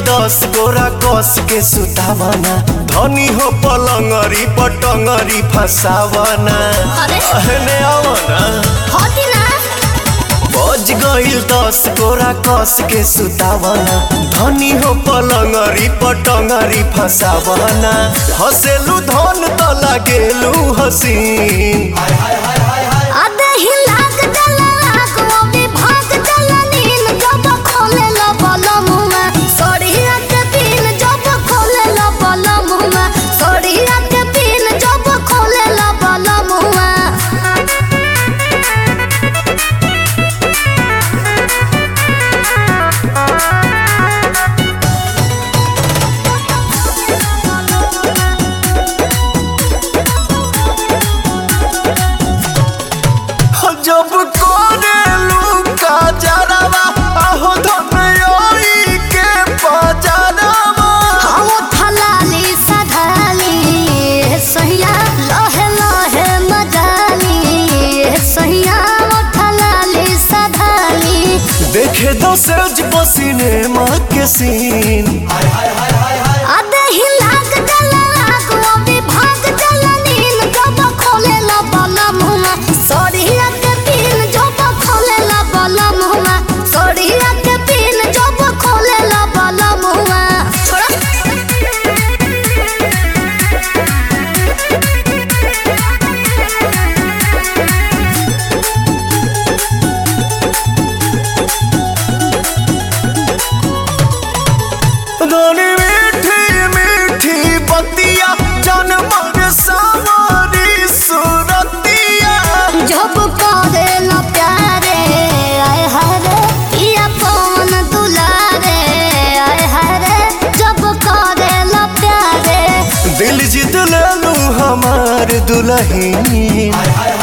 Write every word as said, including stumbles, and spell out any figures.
दस गोरा कस के सुतावना धनी हो पलंगरी पटंगरी फसावना अरे अहने आवना होती ना बज गइल दस गोरा कस के सुतावना धनी हो पलंगरी पटंगरी फसावना हसेलू धन त लागेलू हसीन आधे ही लाग जला लाग वो भी भाग जला नील जब खोले लो बलम में सोड़िया के पीन जब खोले लो बलम में सोड़िया के पीन जब खोले लो बलम में जब कोरेलू का जरावा आहो धमयोई के पजरावा हम थलाली सधाली सहिया लहे लहे मजाली सहिया थलाली सधाली देखे दो सज पसीने माँ के सीन आधे ही लाग जला लाग वो भी भाग जला नील जब खोले ला बलम में सोड़िया के पीन जब खोले ला बलम में सोड़िया के पीन जब खोले ला बलम में छोड़ा धनी मीठी मीठी बतिया जनमर सावरी सुरतिया जब करे ला प्यारे आए हरे पिया पवन दुलारे आए हरे जब करे ला प्यारे दिल जीत लेलू हमार दुल्हन